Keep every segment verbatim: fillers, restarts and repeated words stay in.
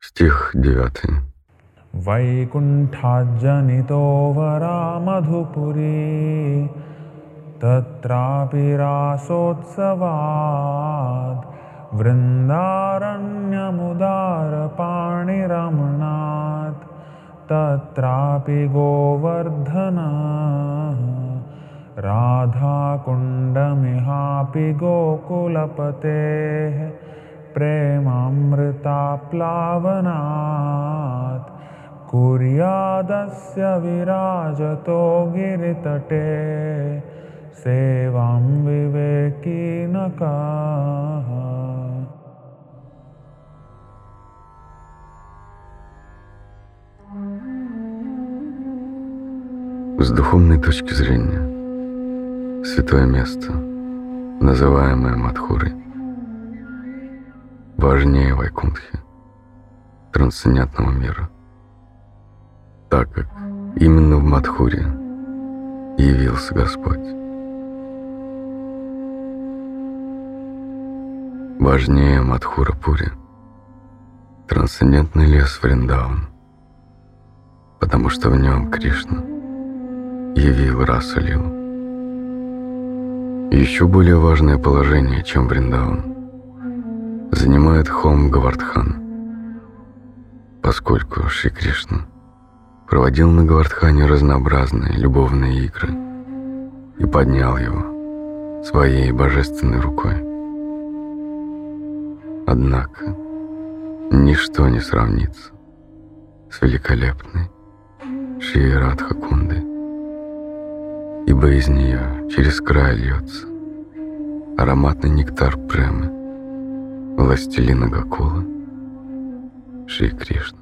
Стих девятый. Vaikunthajjanito vara madhupuri tatrapi rasotsavad vrindaranyamudarapaniramanat tatrapi govardhana radha kundamihapi gokulapate premamrita plavanat kuryadasya virajato giritate sevam vivekinaka. С духовной точки зрения, святое место, называемое Мадхурой, важнее Вайкунтхи, трансцендентного мира, так как именно в Мадхуре явился Господь. Важнее Мадхура-Пури трансцендентный лес Вриндаван, потому что в нем Кришна явил Раса-лилу. Еще более важное положение, чем Вриндаван, занимает холм Говардхан, поскольку Шри Кришна проводил на Говардхане разнообразные любовные игры и поднял его своей божественной рукой. Однако ничто не сравнится с великолепной Шри Радха-кундой, ибо из нее через край льется ароматный нектар премы властелина Гокула Шри Кришна.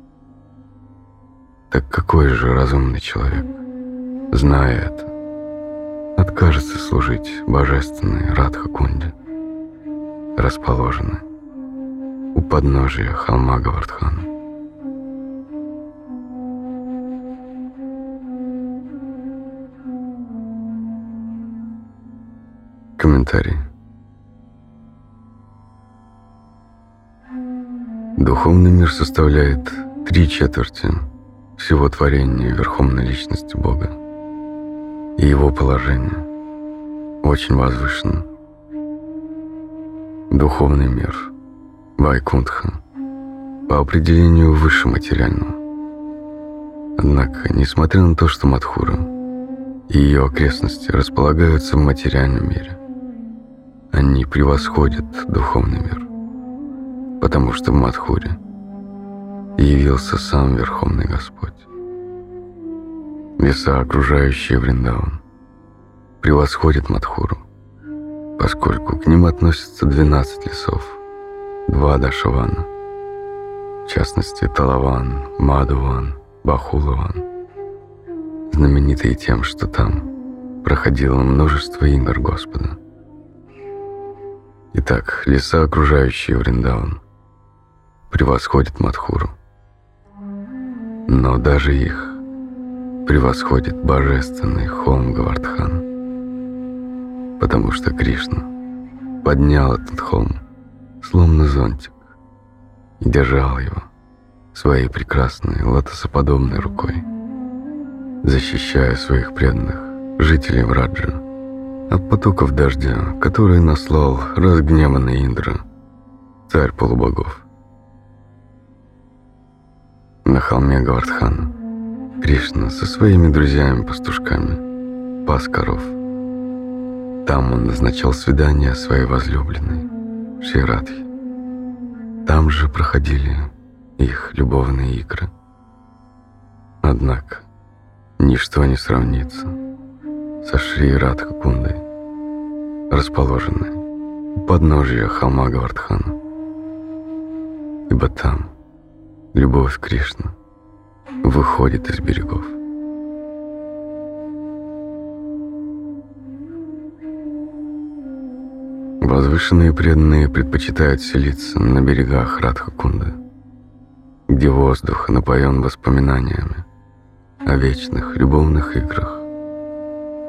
Так какой же разумный человек, зная это, откажется служить божественной Радха-кунде, расположенной у подножия холма Говардхана? Комментарий. Духовный мир составляет три четверти всего творения Верховной Личности Бога, и его положение очень возвышено. Духовный мир, Вайкунтха, по определению выше материального. Однако, несмотря на то, что Мадхура и ее окрестности располагаются в материальном мире, они превосходят духовный мир, потому что в Мадхуре явился сам Верховный Господь. Леса, окружающие Вриндаван, превосходят Мадхуру, поскольку к ним относятся двенадцать лесов, два Дашавана, в частности Талаван, Мадхуван, Бахулаван, знаменитые тем, что там проходило множество игр Господа. Итак, леса, окружающие Вриндаван, превосходят Мадхуру, но даже их превосходит божественный холм Говардхан, потому что Кришна поднял этот холм словно зонтик и держал его своей прекрасной лотосоподобной рукой, защищая своих преданных жителей Враджа от потоков дождя, которые наслал разгневанный Индра, царь полубогов. На холме Говардхана Кришна со своими друзьями-пастушками пас коров. Там он назначал свидание своей возлюбленной Шри Радхи. Там же проходили их любовные игры. Однако ничто не сравнится со Шри Радха-кундой, расположенной у подножия холма Говардхана, ибо там любовь Кришны выходит из берегов. Возвышенные преданные предпочитают селиться на берегах Радха-кунды, где воздух напоен воспоминаниями о вечных любовных играх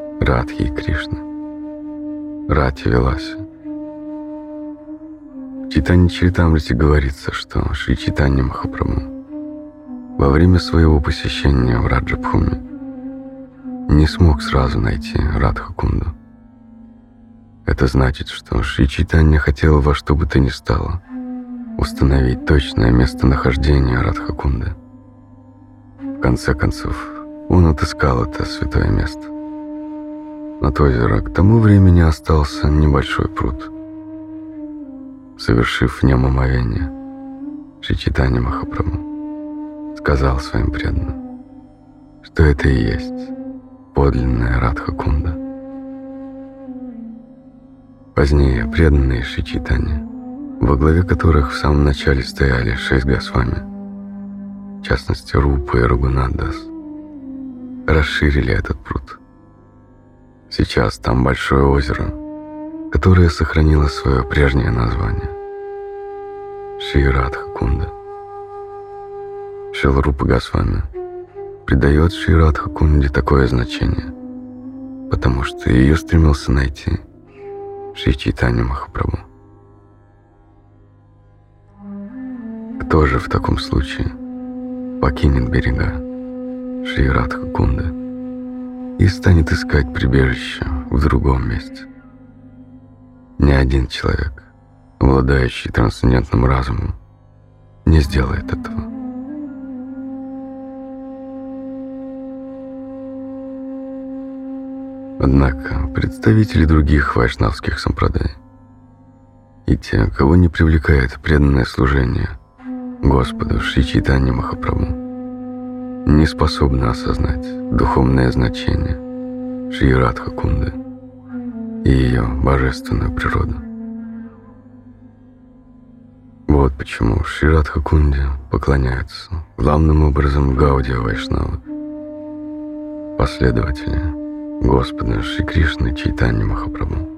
Радхи и Кришны, Рати Виласе. В Чайтанья Чаритамрите говорится, что Шри Чайтанья Махапрабху во время своего посещения в Раджабхуми не смог сразу найти Радха-кунду. Это значит, что Шри Чайтанья хотел во что бы то ни стало установить точное местонахождение Радха-кунды. В конце концов, он отыскал это святое место. От озера к тому времени остался небольшой пруд. Совершив в нем омовение, Шри Чайтанья Махапрабху сказал своим преданным, что это и есть подлинная Радха-кунда. Позднее преданные Шри Чайтаньи, во главе которых в самом начале стояли шесть Госвами, в частности Рупа и Рагунат-дас, расширили этот пруд. Сейчас там большое озеро, которое сохранило свое прежнее название — Шри Радха-кунда. Шрила Рупа Госвами придает Шри Радха-кунде такое значение, потому что ее стремился найти Шри Чайтанья Махапрабху. Кто же в таком случае покинет берега Шри Радха-кунды и станет искать прибежище в другом месте? Ни один человек, обладающий трансцендентным разумом, не сделает этого. Однако представители других вайшнавских сампрадай и те, кого не привлекает преданное служение Господу Шри Чайтанье Махапрабху, не способны осознать духовное значение Шри Радха-кунды и ее божественную природу. Вот почему Шри Радха-кунде поклоняются главным образом Гаудия Вайшнавы, последователи Господа Шри Кришны Чайтаньи Махапрабху.